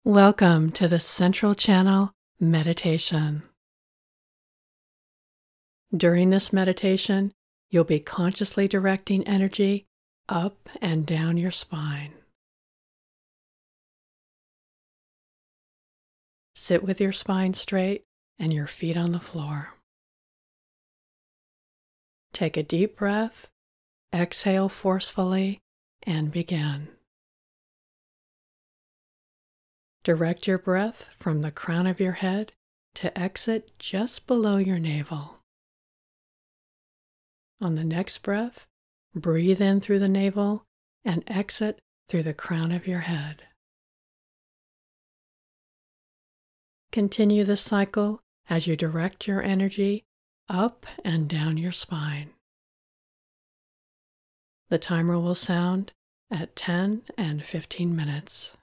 Welcome to the Central Channel Meditation. During this meditation, you'll be consciously directing energy up and down your spine. Sit with your spine straight and your feet on the floor. Take a deep breath, exhale forcefully, and begin. Direct your breath from the crown of your head to exit just below your navel. On the next breath, breathe in through the navel and exit through the crown of your head. Continue this cycle as you direct your energy up and down your spine. The timer will sound at 10 and 15 minutes.